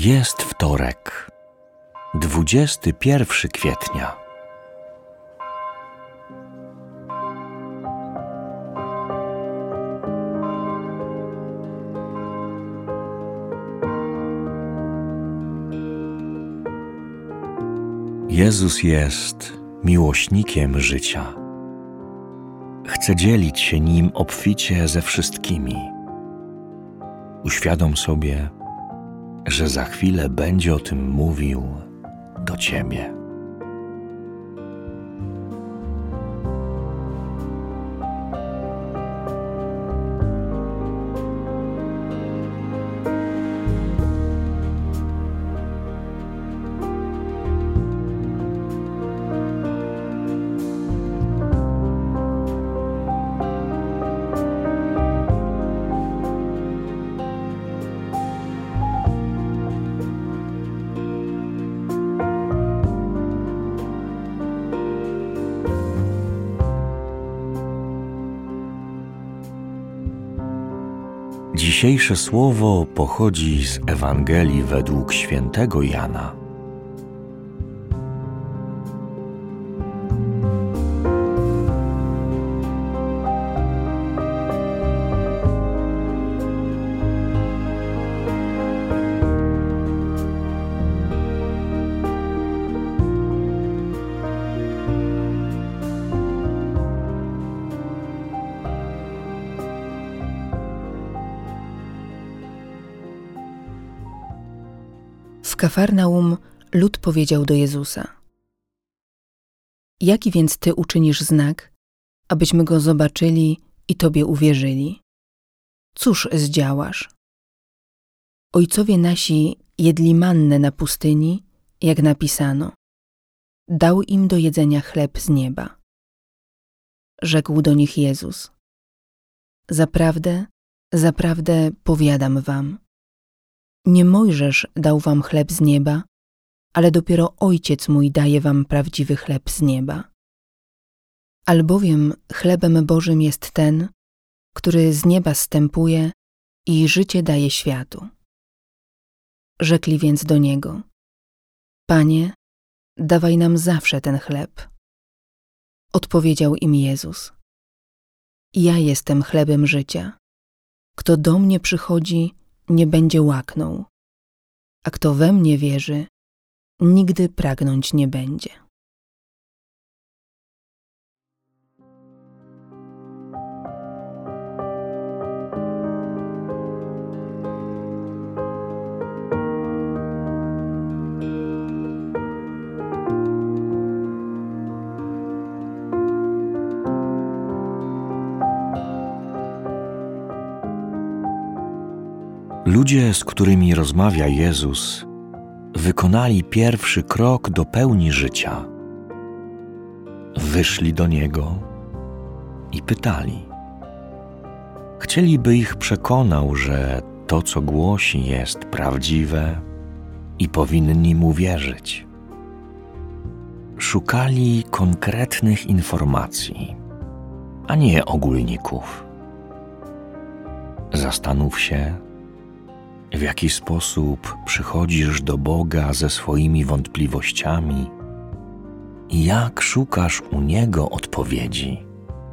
Jest wtorek, 21 kwietnia. Jezus jest miłośnikiem życia. Chce dzielić się nim obficie ze wszystkimi. Uświadom sobie, że za chwilę będzie o tym mówił do Ciebie. Dzisiejsze słowo pochodzi z Ewangelii według świętego Jana. W Kafarnaum lud powiedział do Jezusa: Jaki więc Ty uczynisz znak, abyśmy go zobaczyli i Tobie uwierzyli? Cóż zdziałasz? Ojcowie nasi jedli mannę na pustyni, jak napisano: dał im do jedzenia chleb z nieba. Rzekł do nich Jezus: Zaprawdę, zaprawdę powiadam wam, nie Mojżesz dał wam chleb z nieba, ale dopiero Ojciec mój daje wam prawdziwy chleb z nieba. Albowiem chlebem Bożym jest ten, który z nieba zstępuje i życie daje światu. Rzekli więc do Niego: Panie, dawaj nam zawsze ten chleb. Odpowiedział im Jezus: Ja jestem chlebem życia. Kto do mnie przychodzi, nie będzie łaknął, a kto we mnie wierzy, nigdy pragnąć nie będzie. Ludzie, z którymi rozmawia Jezus, wykonali pierwszy krok do pełni życia. Wyszli do Niego i pytali. Chcieli, by ich przekonał, że to, co głosi, jest prawdziwe i powinni Mu wierzyć. Szukali konkretnych informacji, a nie ogólników. Zastanów się, w jaki sposób przychodzisz do Boga ze swoimi wątpliwościami i jak szukasz u Niego odpowiedzi.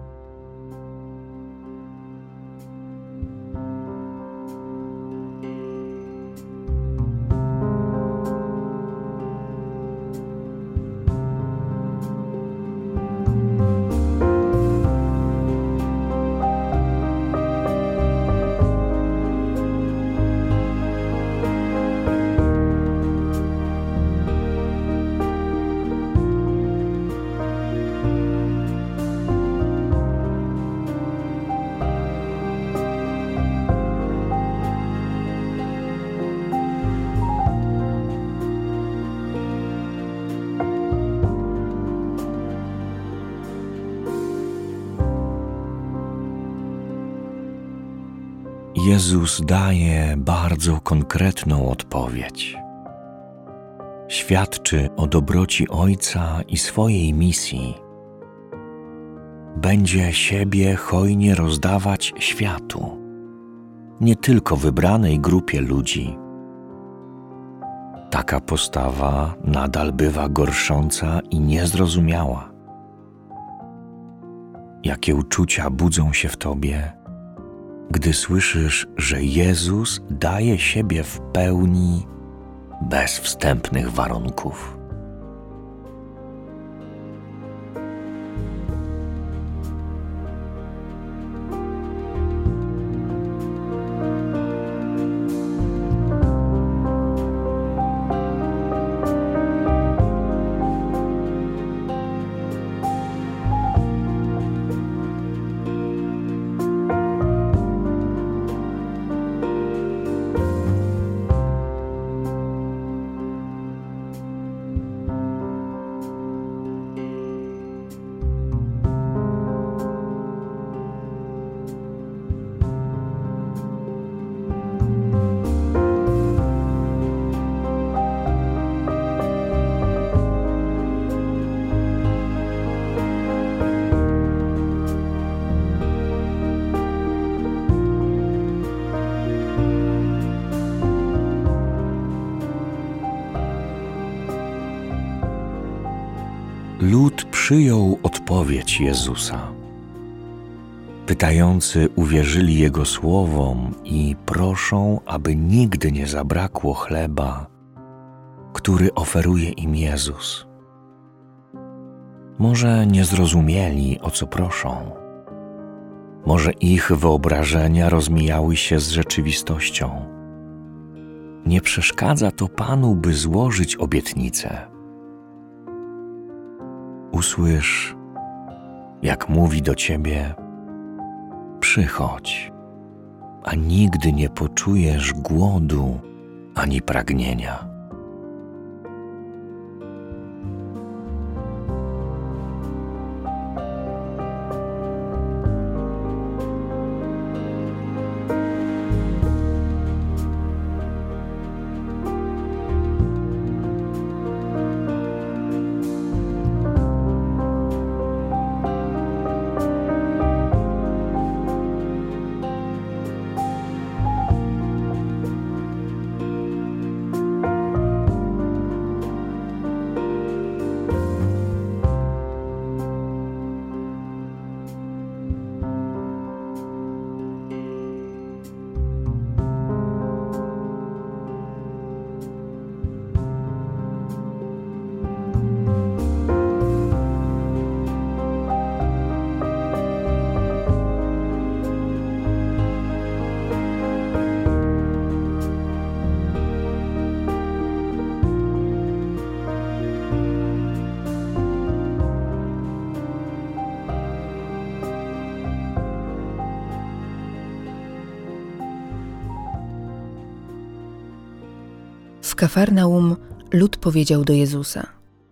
Jezus daje bardzo konkretną odpowiedź. Świadczy o dobroci Ojca i swojej misji. Będzie siebie hojnie rozdawać światu, nie tylko wybranej grupie ludzi. taka postawa nadal bywa gorsząca i niezrozumiała. Jakie uczucia budzą się w tobie, gdy słyszysz, że Jezus daje siebie w pełni bez wstępnych warunków. Lud przyjął odpowiedź Jezusa. Pytający uwierzyli Jego słowom i proszą, aby nigdy nie zabrakło chleba, który oferuje im Jezus. Może nie zrozumieli, o co proszą. Może ich wyobrażenia rozmijały się z rzeczywistością. Nie przeszkadza to Panu, by złożyć obietnicę. Usłysz, jak mówi do ciebie: przychodź, a nigdy nie poczujesz głodu ani pragnienia. W Kafarnaum lud powiedział do Jezusa: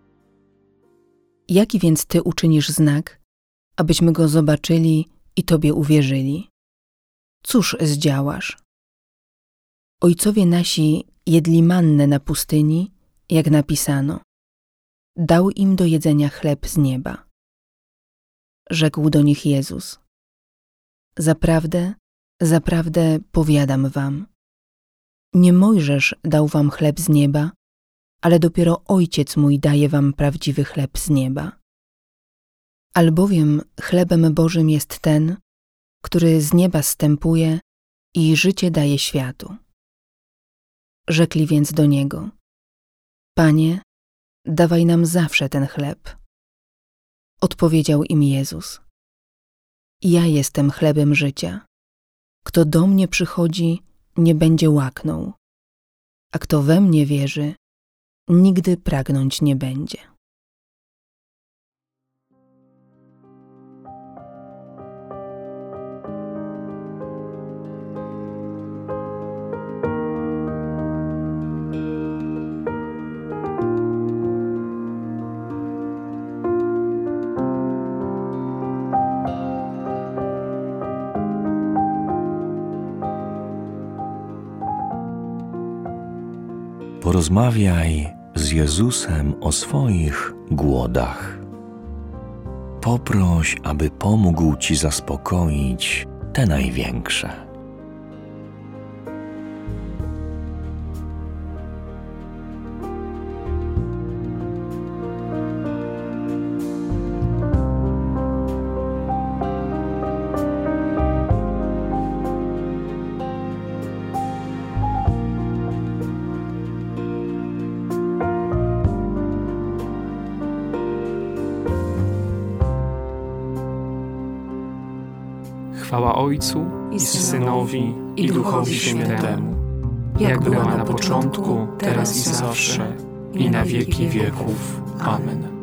jaki więc Ty uczynisz znak, abyśmy Go zobaczyli i Tobie uwierzyli? Cóż zdziałasz? Ojcowie nasi jedli mannę na pustyni, jak napisano: dał im do jedzenia chleb z nieba. Rzekł do nich Jezus: zaprawdę, zaprawdę powiadam wam, nie Mojżesz dał wam chleb z nieba, ale dopiero Ojciec mój daje wam prawdziwy chleb z nieba. Albowiem chlebem Bożym jest ten, który z nieba zstępuje i życie daje światu. Rzekli więc do Niego: Panie, dawaj nam zawsze ten chleb. Odpowiedział im Jezus: ja jestem chlebem życia. Kto do mnie przychodzi, nie będzie łaknął, a kto we mnie wierzy, nigdy pragnąć nie będzie. Porozmawiaj z Jezusem o swoich głodach. Poproś, aby pomógł ci zaspokoić te największe. Chwała Ojcu i Synowi i Duchowi Świętemu, jak była na początku, teraz i zawsze, i na wieki wieków. Amen.